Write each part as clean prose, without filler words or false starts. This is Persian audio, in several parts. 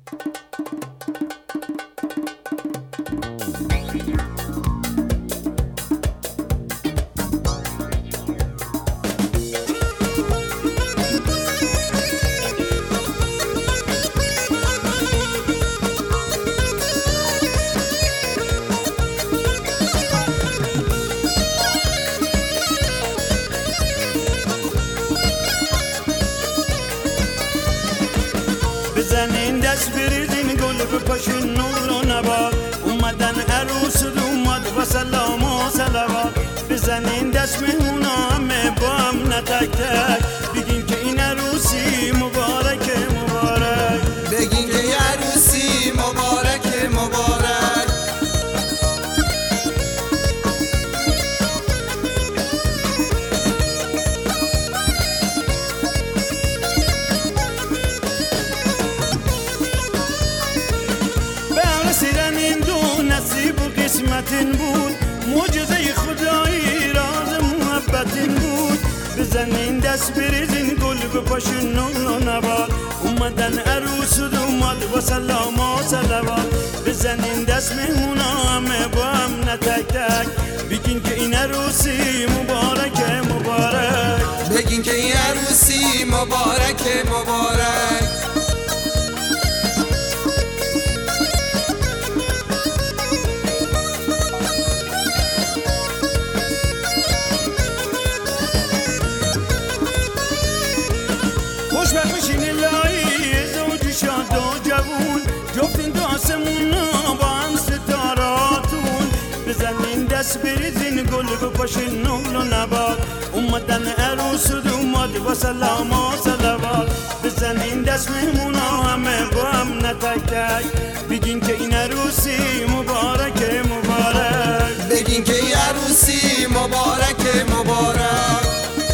بزنین دست بریزین گل بپاشین نور و نبات اومدن عروس اومد و سلام و صلوات بزنین دست مهمونا همه با هم نه تک تک بگین که این عروسی مبارکه مبارک بگین که این عروسی مبارکه مبارک رسیدن این دو نصیب و قسمتین بود معجزه خدایی راز محبتین بود بزنین دست بریزین گل بپاشین نور و نبات اومدن عروس اومد و سلام و صلوات بزنین دست مهمونا همه با هم نه تک تک بگین که این عروسی مبارکه مبارک بگین که این عروسی مبارکه مبارک خوشبخت بشین الهی زوج شاد و جوون جفتین تو آسمون با هم ستاراتون بزنین دست بریزین گل بپاشین نور و نبات اومدن عروس اومد و سلام و صلوات بزنین دست مهمونا همه با هم نه تک تک بگین که این عروسی مبارکه مبارک بگین که این عروسی مبارکه مبارک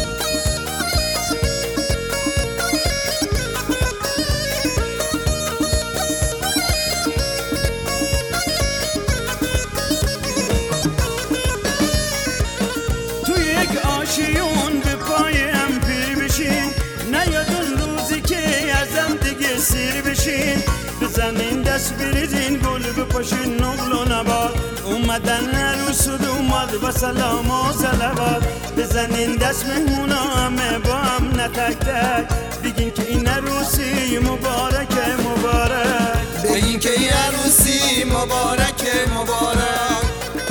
آشیون به پای هم پیر بشین نیادون روزی که ازم دیگه سیر بشین بزنین دست بریزین گل بپاشین نقل و نبات اومدن عروس اومد و سلام و صلوات بزنین دست مهمونا همه با هم نه تک تک بگین که این عروسی مبارکه مبارک بگین که این عروسی مبارکه مبارک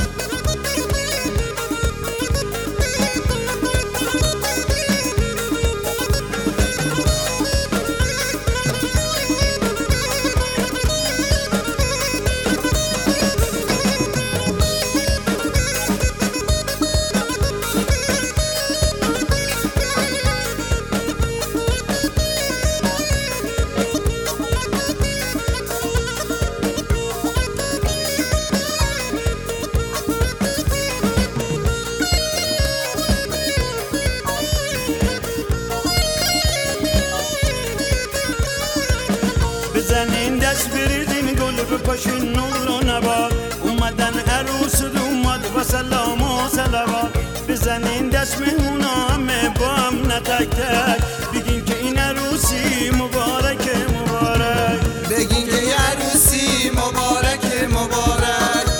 بزنین دست بریزین گل بپاشین نور و نبات اومدن عروس اومد و سلام و صلوات بزنین دست مهمونا همه با هم نه تک تک بگین که این عروسی مبارکه مبارک بگین که این عروسی مبارکه مبارک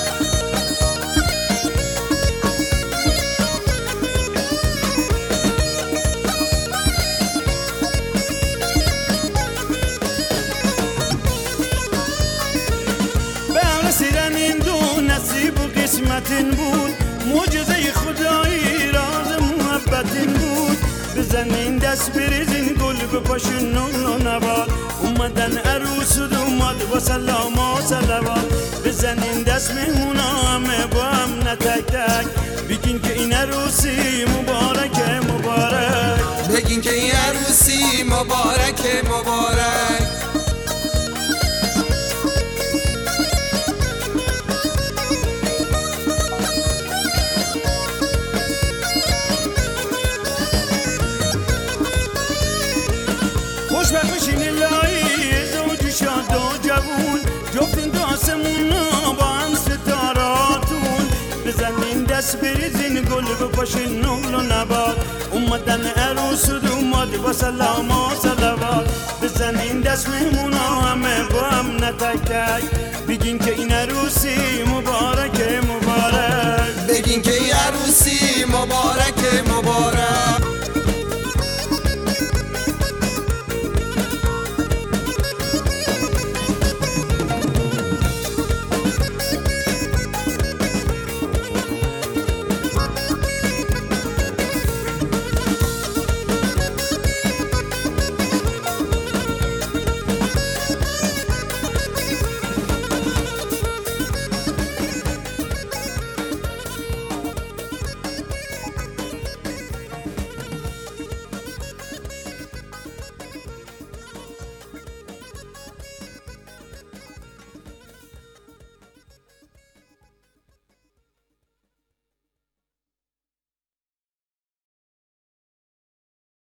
رسیدن این دو نصیب و قسمتین بود معجزه خدایی راز محبتین بود بزنین دست بریزین گل بپاشین نور و نبات اومدن عروس اومد و سلام و صلوات بزنین دست مهمونا همه با هم نه تک تک بگین که این عروسی مبارکه مبارک بگین که این عروسی مبارکه مبارک خوشبخت بشین الهی زوج شاد و جوون جفتین تو آسمون با هم ستاراتون بزنین دست بریزین گل بپاشین نور و نبات اومدن عروس اومد و سلام و صلوات بزنین دست مهمونا همه با هم تک تک بگین که این عروسی مبارک